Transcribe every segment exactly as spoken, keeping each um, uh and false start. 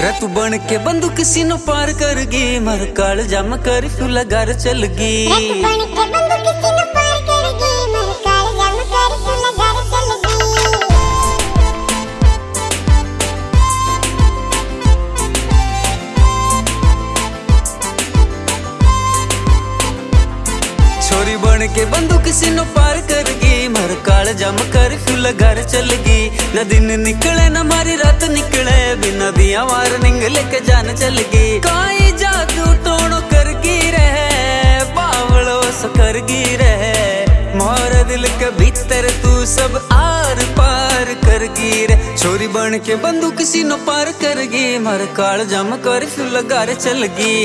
रतु बन के बंदूक सीनो पार करगी, मर काल जम कर फूला घर चलगी। छोरी बन के बंदूक सीनो पार करगी, मर काल जम कर फूला घर चलगी। न दिन निकले न मारी रात निकले, बिना दिया वार्निंग लेके जान चलगी। काई जादू टोणो करगी रहे, बावड़ो सो करगी रहे। मोर दिल के भीतर तू सब आर पार करगी रे। छोरी बन के बंदूक सीनो पार करगी, मर काल जम कर फूला घर चलगी।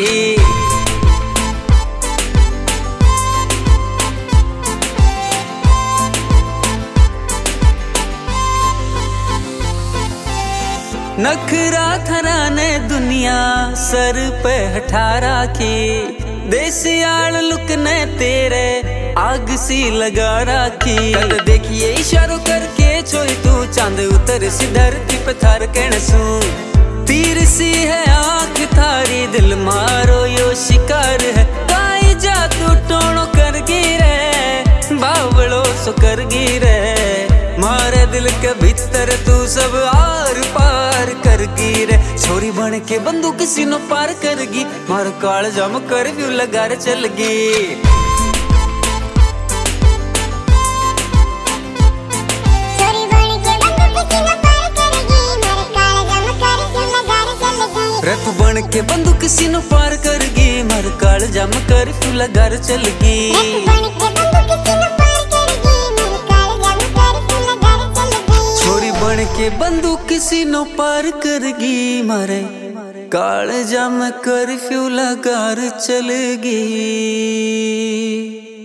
नखरा थरा ने दुनिया सर पे हठा राखी, देसियाल लुक ने तेरे आग सी लगा राखी। कल देखिए इशारों करके छोई तू चांद उतर सी धरती पे थार कहने सू। तीर सी है आंख थारी दिल मारो यो शिकार है। काई जादू टोणो करगी रे, बावड़ो सो करगी रे। मारे दिल के भीतर तू सब आर पार करगी रे। छोरी बन के बंदूक सीनो पार करगी, मार काल जम कर व्यू लगार चलगी। रतु बन के बंदूक सीनो पार करगी, मार काल जम कर व्यू लगार चलगी। बन के बंदूक सीनो पार करगी, मारे काल जम कर्फ्यू लगार चलगी।